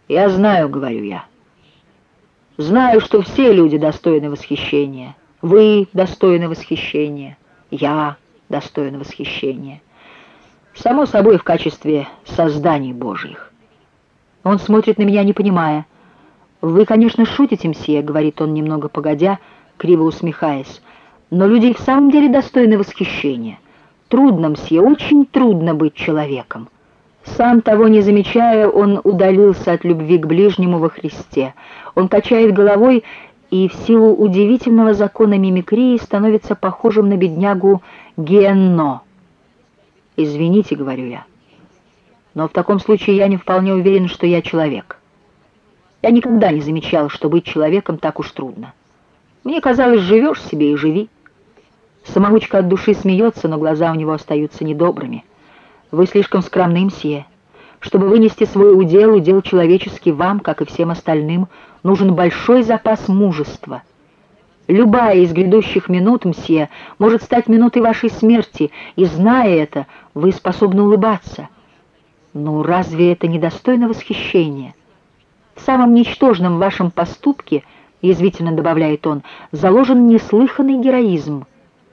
«Я знаю, — говорю я, — знаю, что все люди достойны восхищения. Вы достойны восхищения, я достоин восхищения. Само собой, в качестве созданий Божьих». Он смотрит на меня, не понимая. «Вы, конечно, шутите, мсье, — говорит он немного погодя, криво усмехаясь, — но люди и в самом деле достойны восхищения. Трудно, мсье, очень трудно быть человеком». Сам того не замечая, он удалился от любви к ближнему во Христе. Он качает головой и в силу удивительного закона мимикрии становится похожим на беднягу Гиенно. «Извините, — говорю я, — но в таком случае я не вполне уверен, что я человек. Я никогда не замечал, что быть человеком так уж трудно. Мне казалось, живешь себе и живи». Самоучка от души смеется, но глаза у него остаются недобрыми. «Вы слишком скромны, мсье. Чтобы вынести свой удел человеческий, вам, как и всем остальным, нужен большой запас мужества. Любая из грядущих минут, мсье, может стать минутой вашей смерти, и, зная это, вы способны улыбаться. Ну, разве это не достойно восхищения? В самом ничтожном вашем поступке, — язвительно добавляет он, — заложен неслыханный героизм».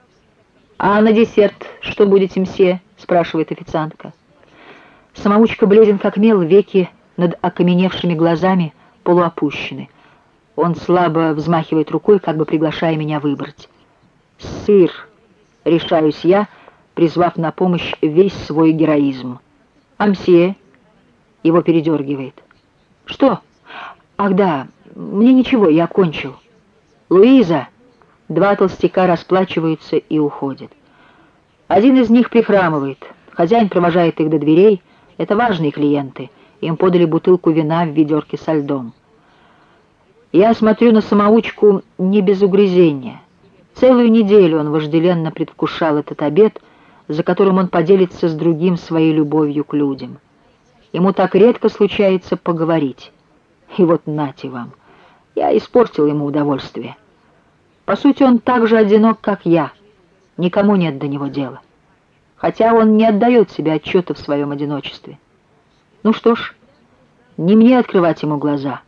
«А на десерт что будете, мсье?» — спрашивает официантка. Самоучка бледен как мел, веки над окаменевшими глазами полуопущены. Он слабо взмахивает рукой, как бы приглашая меня выбрать. «Сыр», — решаюсь я, призвав на помощь весь свой героизм. «А мсье?» — его передергивает. «Что? Ах да, мне ничего, я кончил». «Луиза!» Два толстяка расплачиваются и уходят. Один из них прихрамывает. Хозяин провожает их до дверей. Это важные клиенты. Им подали бутылку вина в ведерке со льдом. Я смотрю на самоучку не без угрызения. Целую неделю он вожделенно предвкушал этот обед, за которым он поделится с другим своей любовью к людям. Ему так редко случается поговорить. И вот нате вам. Я испортил ему удовольствие. По сути, он так же одинок, как я. Никому нет до него дела. Хотя он не отдает себе отчета в своем одиночестве. Ну что ж, не мне открывать ему глаза.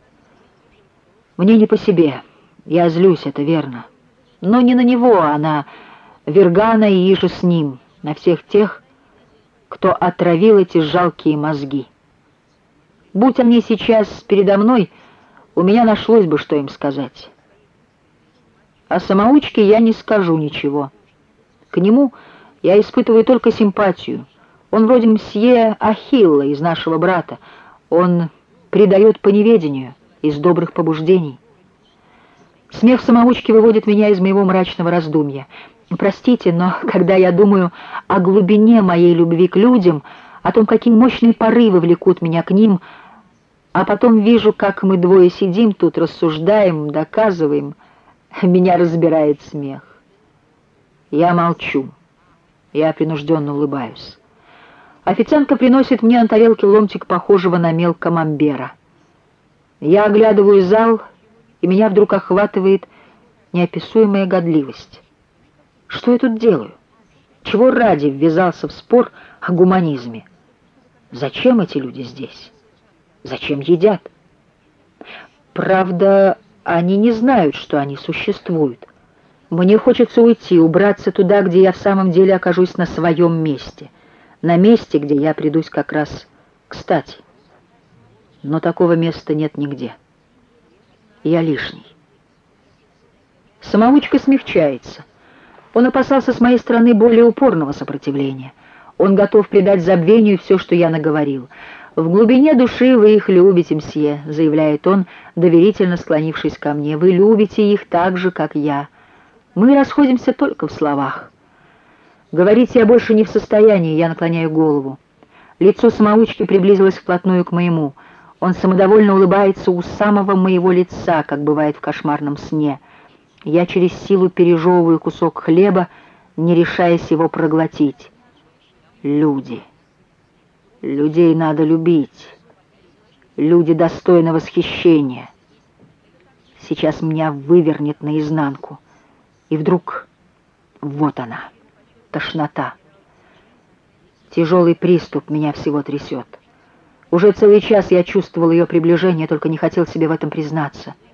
Мне не по себе. Я злюсь, это верно. Но не на него, а на Вергана и иже с ним, на всех тех, кто отравил эти жалкие мозги. Будь они сейчас передо мной, у меня нашлось бы, что им сказать. О самоучке я не скажу ничего. К нему я испытываю только симпатию. Он вроде мсье Ахилла из «Нашего брата». Он предает по неведению, из добрых побуждений. Смех самоучки выводит меня из моего мрачного раздумья. Простите, но когда я думаю о глубине моей любви к людям, о том, какие мощные порывы влекут меня к ним, а потом вижу, как мы двое сидим тут, рассуждаем, доказываем, меня разбирает смех. Я молчу. Я принужденно улыбаюсь. Официантка приносит мне на тарелке ломтик, похожего на мел камамбера. Я оглядываю зал, и меня вдруг охватывает неописуемая годливость. Что я тут делаю? Чего ради ввязался в спор о гуманизме? Зачем эти люди здесь? Зачем едят? Правда, они не знают, что они существуют. Мне хочется уйти, убраться туда, где я в самом деле окажусь на своем месте. На месте, где я придусь как раз кстати. Но такого места нет нигде. Я лишний. Самоучка смягчается. Он опасался с моей стороны более упорного сопротивления. Он готов предать забвению все, что я наговорил. «В глубине души вы их любите, мсье», — заявляет он, доверительно склонившись ко мне. «Вы любите их так же, как я. Мы расходимся только в словах». Говорить я больше не в состоянии, я наклоняю голову. Лицо самоучки приблизилось вплотную к моему. Он самодовольно улыбается у самого моего лица, как бывает в кошмарном сне. Я через силу пережевываю кусок хлеба, не решаясь его проглотить. Люди. Людей надо любить. Люди достойны восхищения. Сейчас меня вывернет наизнанку. И вдруг вот она, тошнота. Тяжелый приступ меня всего трясет. Уже целый час я чувствовал ее приближение, только не хотел себе в этом признаться.